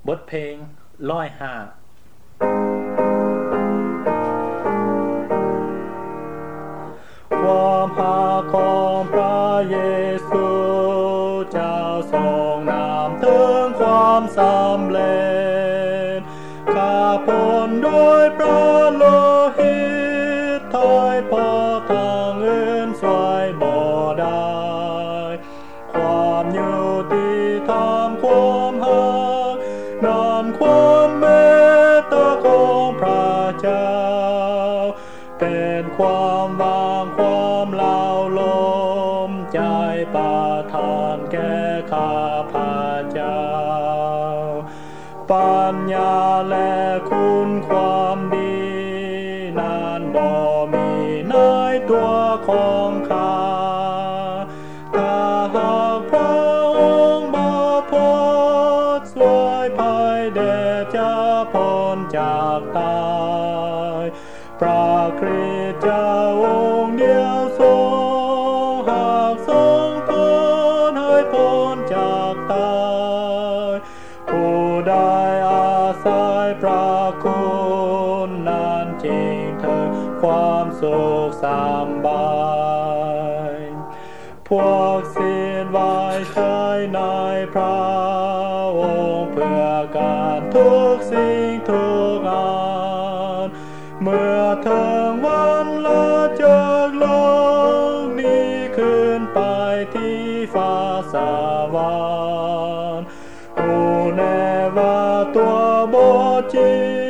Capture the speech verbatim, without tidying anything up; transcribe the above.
บทเพลงร้อยห้าความหาของพระเยซูเจ้าทรงนำถึงความสำเร็จข้าพ้นด้วยพระโลหิตถอยพอทางอื่นสวยบ่ได้ความยุติธรรมความหักนั่นความเมตตาของพระเจ้าเป็นความวางความเล่าลมใจประทานแก่ข้าพเจ้าปัญญาและคุณความดีนั้นบ่มีในตัวของข้าถ้าหากพระองค์บ่โปรดช่วยภัยแด่เจ้าพ้นจากตายพระคริสต์เจ้าองค์เดียวทรงหากทรงพ้นให้พ้นจากตายผู้ใดอาศัยพระคุณนั้นจริงเถิดความสุขสำบายพวกสิ้นไว้ใช้ในพระองค์เพื่อการทุกสิ่งทุกงานเมื่อถึงวันละจากโลกนี้ขึ้นไปที่ฟ้าสวรรค์ผู้แน่ว่าตัวบ่จริง